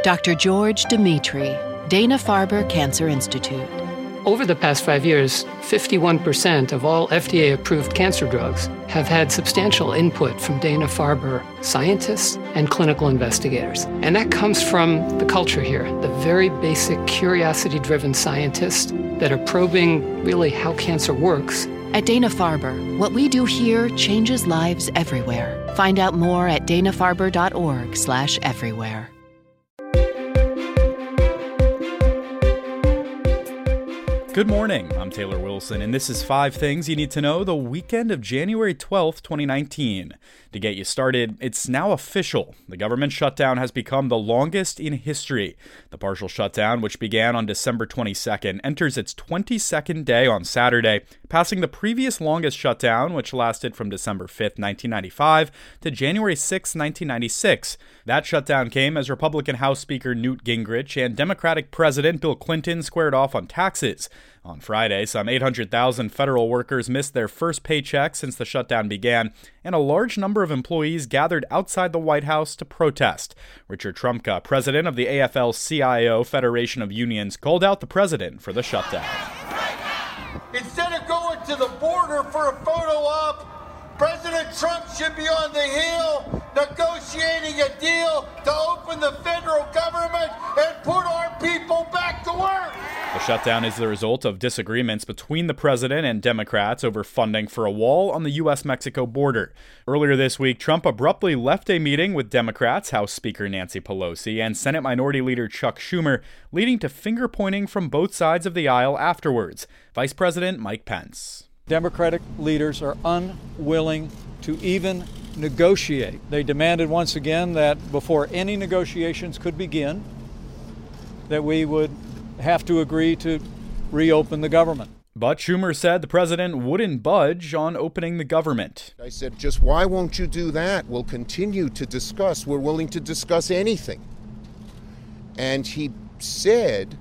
Dr. George Dimitri, Dana-Farber Cancer Institute. Over the past 5 years, 51% of all FDA-approved cancer drugs have had substantial input from Dana-Farber scientists and clinical investigators. And that comes from the culture here, the very basic curiosity-driven scientists that are probing really how cancer works. At Dana-Farber, what we do here changes lives everywhere. Find out more at danafarber.org/everywhere. Good morning, I'm Taylor Wilson, and this is 5 Things You Need to Know the weekend of January 12th, 2019. To get you started, it's now official. The government shutdown has become the longest in history. The partial shutdown, which began on December 22nd, enters its 22nd day on Saturday, passing the previous longest shutdown, which lasted from December 5th, 1995 to January 6, 1996. That shutdown came as Republican House Speaker Newt Gingrich and Democratic President Bill Clinton squared off on taxes. On Friday, some 800,000 federal workers missed their first paycheck since the shutdown began, and a large number of employees gathered outside the White House to protest. Richard Trumka, president of the AFL-CIO Federation of Unions, called out the president for the shutdown. Instead of going to the border for a photo op, President Trump should be on the Hill negotiating a deal to open the federal government and put our people back to work. The shutdown is the result of disagreements between the president and Democrats over funding for a wall on the U.S.-Mexico border. Earlier this week, Trump abruptly left a meeting with Democrats, House Speaker Nancy Pelosi, and Senate Minority Leader Chuck Schumer, leading to finger-pointing from both sides of the aisle afterwards. Vice President Mike Pence. Democratic leaders are unwilling to even negotiate. They demanded once again that before any negotiations could begin, that we would have to agree to reopen the government. But Schumer said the president wouldn't budge on opening the government. I said, just why won't you do that? We'll continue to discuss. We're willing to discuss anything. And he said,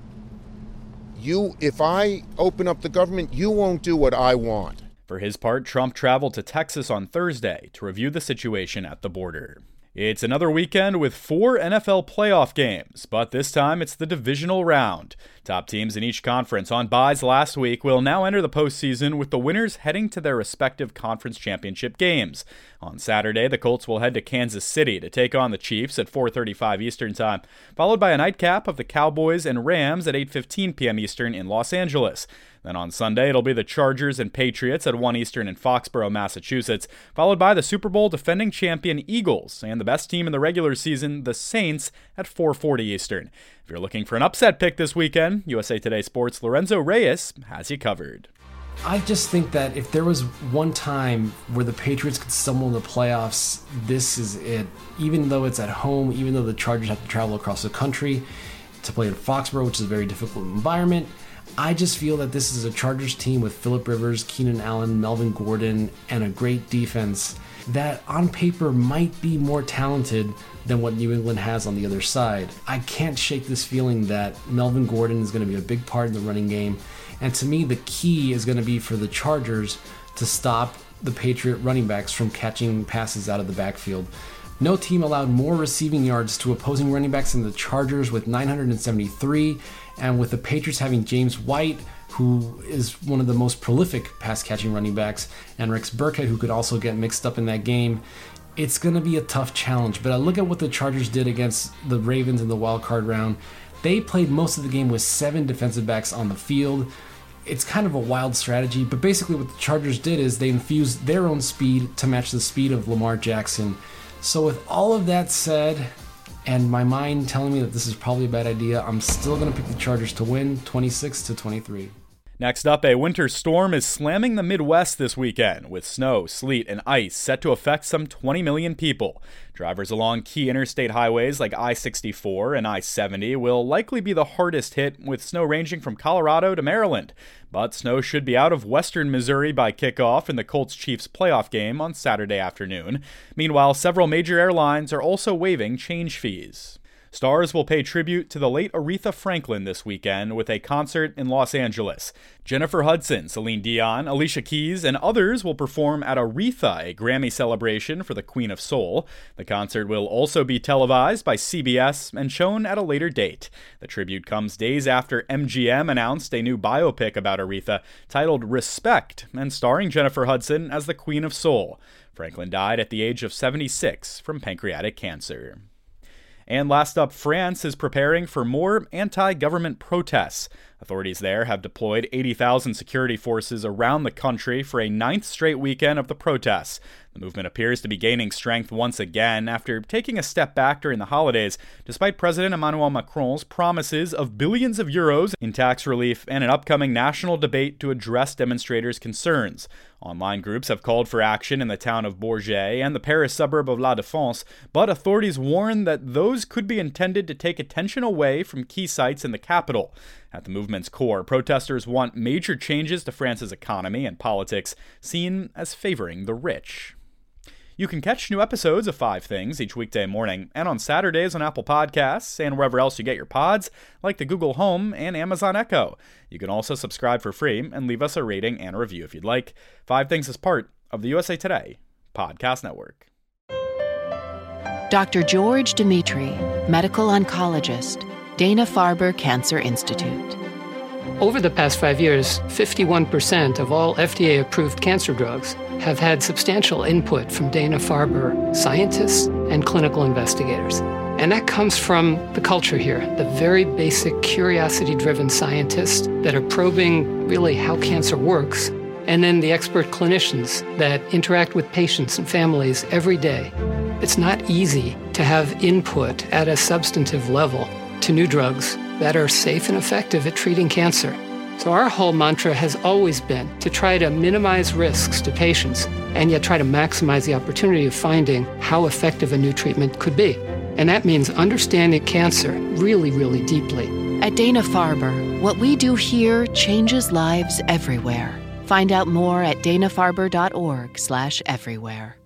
if I open up the government, you won't do what I want. For his part, Trump traveled to Texas on Thursday to review the situation at the border. It's another weekend with 4 NFL playoff games, but this time it's the divisional round. Top teams in each conference on byes last week will now enter the postseason with the winners heading to their respective conference championship games. On Saturday, the Colts will head to Kansas City to take on the Chiefs at 4:35 Eastern Time, followed by a nightcap of the Cowboys and Rams at 8:15 p.m. Eastern in Los Angeles. Then on Sunday, it'll be the Chargers and Patriots at 1 Eastern in Foxborough, Massachusetts, followed by the Super Bowl defending champion Eagles and the best team in the regular season, the Saints, at 4:40 Eastern. If you're looking for an upset pick this weekend, USA Today Sports' Lorenzo Reyes has you covered. I just think that if there was one time where the Patriots could stumble in the playoffs, this is it. Even though it's at home, even though the Chargers have to travel across the country to play in Foxborough, which is a very difficult environment, I just feel that this is a Chargers team with Phillip Rivers, Keenan Allen, Melvin Gordon, and a great defense that on paper might be more talented than what New England has on the other side. I can't shake this feeling that Melvin Gordon is going to be a big part in the running game. And to me, the key is going to be for the Chargers to stop the Patriot running backs from catching passes out of the backfield. No team allowed more receiving yards to opposing running backs than the Chargers with 973, and with the Patriots having James White, who is one of the most prolific pass-catching running backs, and Rex Burkhead, who could also get mixed up in that game, it's going to be a tough challenge. But I look at what the Chargers did against the Ravens in the wild card round. They played most of the game with 7 defensive backs on the field. It's kind of a wild strategy, but basically what the Chargers did is they infused their own speed to match the speed of Lamar Jackson. So with all of that said, and my mind telling me that this is probably a bad idea, I'm still going to pick the Chargers to win 26-23. Next up, a winter storm is slamming the Midwest this weekend, with snow, sleet, and ice set to affect some 20 million people. Drivers along key interstate highways like I-64 and I-70 will likely be the hardest hit, with snow ranging from Colorado to Maryland. But snow should be out of western Missouri by kickoff in the Colts-Chiefs playoff game on Saturday afternoon. Meanwhile, several major airlines are also waiving change fees. Stars will pay tribute to the late Aretha Franklin this weekend with a concert in Los Angeles. Jennifer Hudson, Celine Dion, Alicia Keys, and others will perform at Aretha, a Grammy celebration for the Queen of Soul. The concert will also be televised by CBS and shown at a later date. The tribute comes days after MGM announced a new biopic about Aretha titled Respect and starring Jennifer Hudson as the Queen of Soul. Franklin died at the age of 76 from pancreatic cancer. And last up, France is preparing for more anti-government protests. Authorities there have deployed 80,000 security forces around the country for a 9th straight weekend of the protests. The movement appears to be gaining strength once again after taking a step back during the holidays, despite President Emmanuel Macron's promises of billions of euros in tax relief and an upcoming national debate to address demonstrators' concerns. Online groups have called for action in the town of Bourget and the Paris suburb of La Défense, but authorities warn that those could be intended to take attention away from key sites in the capital. At the movement's core, protesters want major changes to France's economy and politics, seen as favoring the rich. You can catch new episodes of 5 Things each weekday morning and on Saturdays on Apple Podcasts and wherever else you get your pods, like the Google Home and Amazon Echo. You can also subscribe for free and leave us a rating and a review if you'd like. 5 Things is part of the USA Today Podcast Network. Dr. George Dimitri, medical oncologist, Dana-Farber Cancer Institute. Over the past 5 years, 51% of all FDA-approved cancer drugs have had substantial input from Dana-Farber scientists and clinical investigators. And that comes from the culture here, the very basic curiosity-driven scientists that are probing really how cancer works, and then the expert clinicians that interact with patients and families every day. It's not easy to have input at a substantive level to new drugs that are safe and effective at treating cancer. So our whole mantra has always been to try to minimize risks to patients and yet try to maximize the opportunity of finding how effective a new treatment could be. And that means understanding cancer really, really deeply. At Dana-Farber, what we do here changes lives everywhere. Find out more at danafarber.org/everywhere.